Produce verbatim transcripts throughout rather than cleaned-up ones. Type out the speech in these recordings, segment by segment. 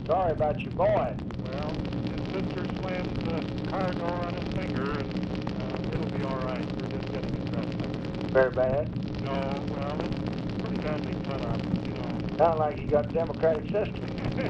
Sorry about your boy. Well, his sister slammed the car door on his finger, and uh, it'll be all right. We're just getting it dressed. Very bad. No, well, it's pretty badly cut up, you know. Sound like you got a Democratic sister.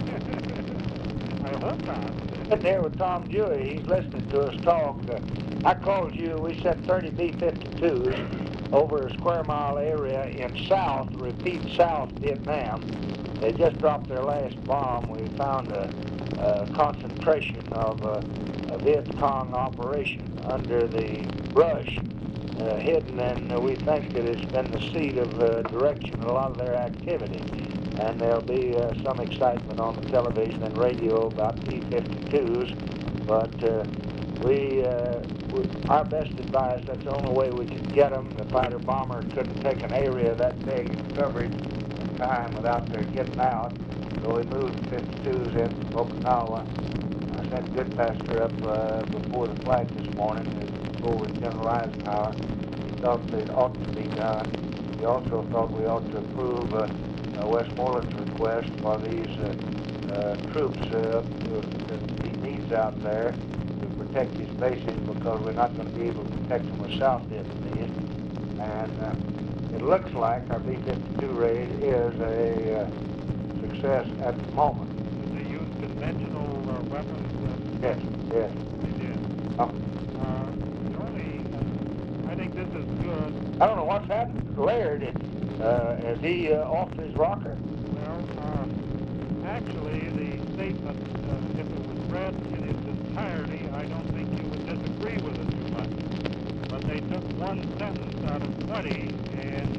I hope not. Sitting here with Tom Dewey. He's listening to us talk. Uh, I called you. We sent thirty B fifty-twos over a square mile area in South, repeat South Vietnam. They just dropped their last bomb. We found a, a concentration of a, a Viet Cong operation under the brush, uh, hidden, and uh, we think that it's been the seat of uh, direction of a lot of their activity. And there'll be uh, some excitement on the television and radio about B fifty-twos, but uh, we, uh, we, our best advice, that's the only way we could get them. The fighter bomber couldn't take an area that big in coverage in time without their getting out, so we moved the fifty-twos in from Okinawa. I sent Goodpaster up uh, before the flight this morning to go with General Eisenhower. He thought they ought to be done. He also thought we ought to approve uh, Uh, Westmoreland's request for these uh, uh, troops uh, that he needs out there to protect his bases, because we're not going to be able to protect them with South Vietnamese. And uh, it looks like our B fifty-two raid is a uh, success at the moment. Did they use conventional uh, weapons? Uh, Yes, yes. They did. Um, Uh, the only, uh, I think this is good. I don't know what's happened to Laird. Uh, is he uh, off his rocker? Well, uh, actually, the statement, uh, if it was read in its entirety, I don't think you would disagree with it too much. But they took one sentence out of twenty, and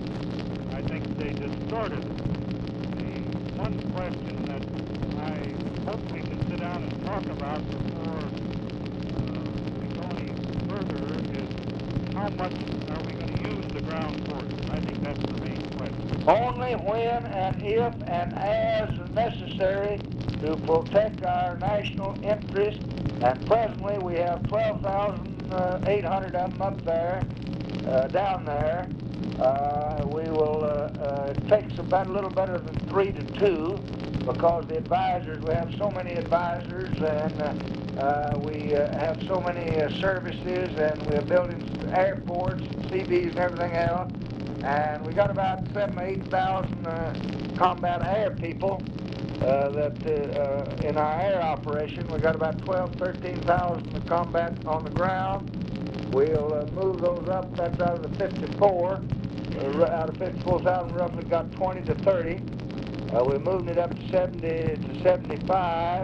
uh, I think they distorted it. The one question that I hope we can sit down and talk about before uh, we go any further is how much are we going to use the ground forces? I think that's the main question. Only when and if and as necessary to protect our national interest. And presently we have twelve thousand eight hundred of them up there, uh, down there. Uh, we will, uh, uh, it takes about a little better than three to two, because the advisors, we have so many advisors, and uh, uh, we uh, have so many uh, services, and we're building airports, C Bs and everything else. And we got about seven, eight thousand uh, combat air people uh, that uh, uh, in our air operation. We got about twelve, thirteen thousand combat on the ground. We'll uh, move those up. That's out of the fifty-four. Uh, out of fifty-four thousand, roughly got twenty to thirty. Uh, we're moving it up to seventy to seventy-five.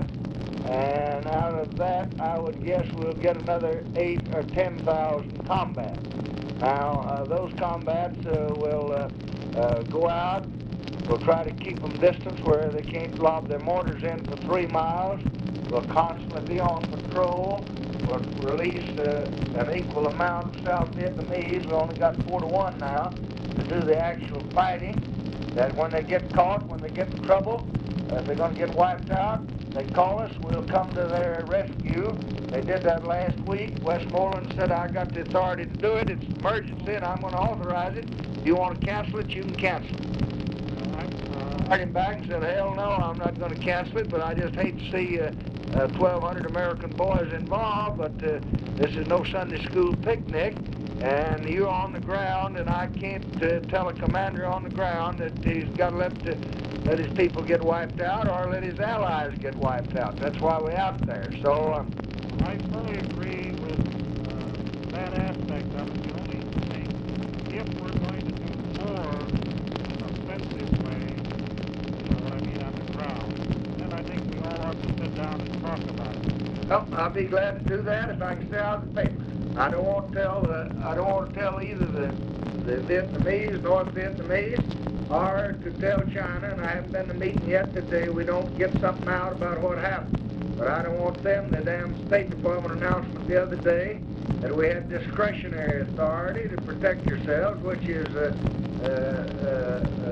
And out of that, I would guess we'll get another eight or ten thousand combat. Now, uh, those combats uh, will uh, uh, go out. We'll try to keep them distance where they can't lob their mortars in for three miles. We'll constantly be on patrol. We'll release uh, an equal amount of South Vietnamese. We only got four to one now to do the actual fighting. That when they get caught, when they get in trouble, uh, if they're going to get wiped out, they call us, we'll come to their rescue. They did that last week. Westmoreland said, I got the authority to do it. It's an emergency, and I'm going to authorize it. If you want to cancel it, you can cancel it. I uh, him back and said, hell no, I'm not going to cancel it, but I just hate to see uh, uh, twelve hundred American boys involved, but uh, this is no Sunday school picnic, and you're on the ground, and I can't uh, tell a commander on the ground that he's got to let the let his people get wiped out or let his allies get wiped out. That's why we're out there. So um, I fully agree with uh, that aspect of it. The only thing, if we're going to do more in an offensive way, you know what I mean, on the ground, then I think we all ought to sit down and talk about it. well, I'll be glad to do that if I can stay out of the paper. I don't want to tell uh, I don't want to tell either the the Vietnamese, North Vietnamese, or to tell China, and I haven't been to the meeting yet, that they, we don't get something out about what happened. But I don't want them, the damn State Department announcement the other day that we had discretionary authority to protect yourselves, which is uh, uh, uh,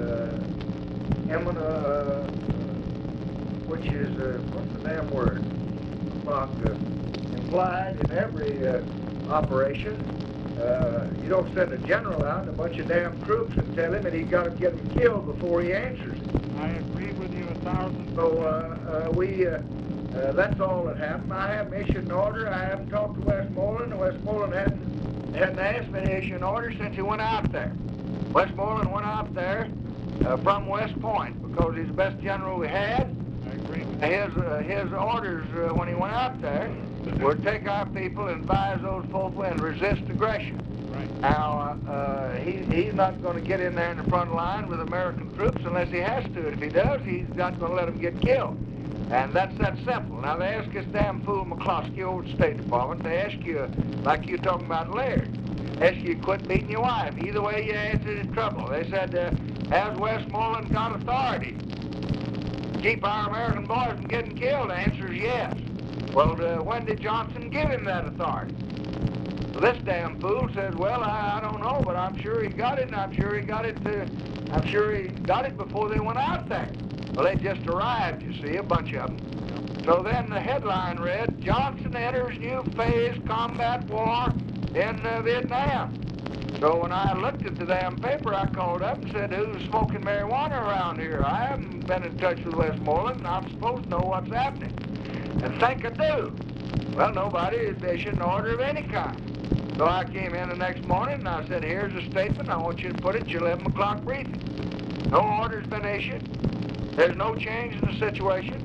uh, emin- uh, which is, uh, what's the damn word? About, uh, implied in every uh, operation. Uh, you don't send a general out and a bunch of damn troops and tell him that he's got to get them killed before he answers it. I agree with you a thousand thousand. So uh, uh, we, uh, uh, that's all that happened. I haven't issued an order. I haven't talked to Westmoreland, and Westmoreland hadn't, hadn't asked me to issue an order since he went out there. Westmoreland went out there uh, from West Point because he's the best general we had. I agree. His, uh, his orders uh, when he went out there were to take our people and advise those folks and resist aggression. Right. Now, uh, uh, he, he's not going to get in there in the front line with American troops unless he has to. If he does, he's not going to let them get killed. And that's that simple. Now, they ask this damn fool McCloskey over at the State Department, they ask you, like you're talking about Laird, ask you to quit beating your wife. Either way, you answered in trouble. They said, uh, has Westmoreland got authority to keep our American boys from getting killed? The answer is yes. Well, uh, when did Johnson give him that authority? So this damn fool says, well, I, I don't know, but I'm sure he got it, and I'm sure he got it, uh, I'm sure he got it before they went out there. Well, they just arrived, you see, a bunch of them. So then the headline read, Johnson enters new phase combat war in uh, Vietnam. So when I looked at the damn paper, I called up and said, who's smoking marijuana around here? I haven't been in touch with Westmoreland, and I'm supposed to know what's happening. And think I do. Well, nobody issued an order of any kind. So I came in the next morning and I said, here's a statement. I want you to put it at your eleven o'clock briefing. No order's been issued. There's no change in the situation.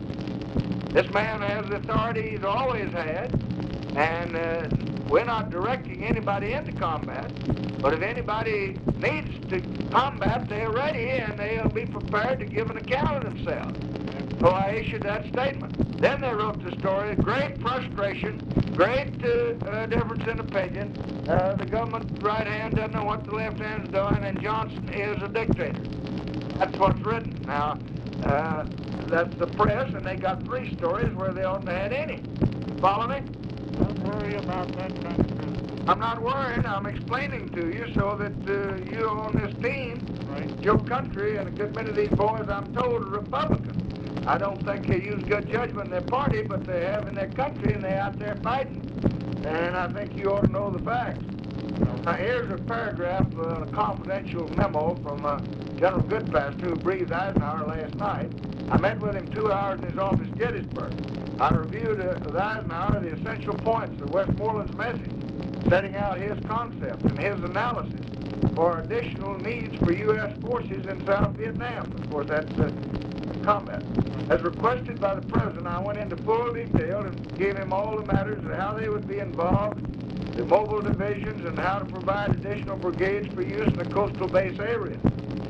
This man has the authority he's always had, and uh, we're not directing anybody into combat. But if anybody needs to combat, they're ready and they'll be prepared to give an account of themselves. So I issued that statement. Then they wrote the story, great frustration, great uh, uh, difference in opinion. Uh, the government right hand doesn't know what the left hand's doing, and Johnson is a dictator. That's what's written. Now, uh, that's the press, and they got three stories where they oughtn't have had any. Follow me? Don't worry about that kind of business. I'm not worrying. I'm explaining to you so that uh, you on this team, Right. your country, and a good many of these boys, I'm told, are Republicans. I don't think they use good judgment in their party, but they have in their country, and they're out there fighting. And I think you ought to know the facts. Now, here's a paragraph, uh, a confidential memo from uh, General Goodpaster, who briefed Eisenhower last night. I met with him two hours in his office in Gettysburg. I reviewed uh, with Eisenhower the essential points of Westmoreland's message, setting out his concepts and his analysis for additional needs for U S forces in South Vietnam. Of course, that's uh, combat. As requested by the President, I went into full detail and gave him all the matters of how they would be involved, the mobile divisions, and how to provide additional brigades for use in the coastal base areas.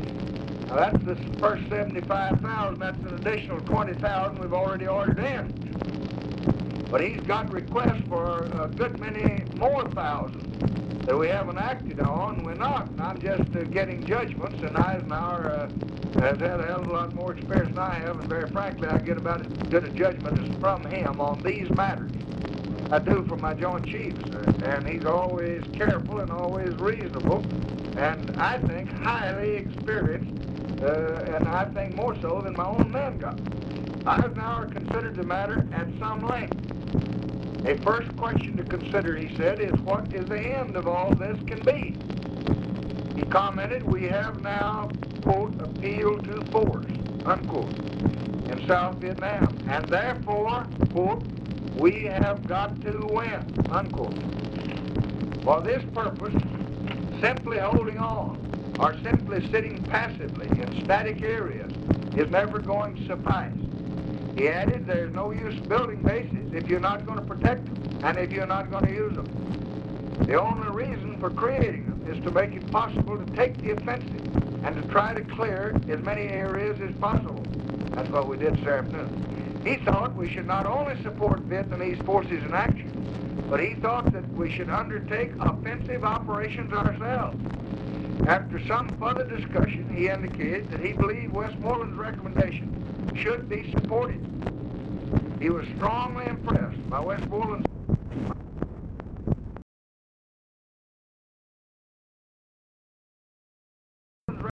Now, that's the first seventy-five thousand. That's an additional twenty thousand we've already ordered in. But he's got requests for a good many more thousands that we haven't acted on. We're not. And I'm just uh, getting judgments, and Eisenhower uh, has had a hell of a lot more experience than I have, and very frankly, I get about as good a judgment as from him on these matters. I do from my Joint Chiefs, uh, and he's always careful and always reasonable, and I think highly experienced, uh, and I think more so than my own men got. Eisenhower considered the matter at some length. A first question to consider, he said, is what is the end of all this can be? He commented, we have now, quote, appealed to force, unquote, in South Vietnam, and therefore, quote, we have got to win, unquote. For this purpose, simply holding on or simply sitting passively in static areas is never going to suffice. He added, there's no use building bases if you're not going to protect them and if you're not going to use them. The only reason for creating them is to make it possible to take the offensive and to try to clear as many areas as possible. That's what we did this afternoon. He thought we should not only support Vietnamese forces in action, but he thought that we should undertake offensive operations ourselves. After some further discussion, he indicated that he believed Westmoreland's recommendation should be supported. He was strongly impressed by Westmoreland's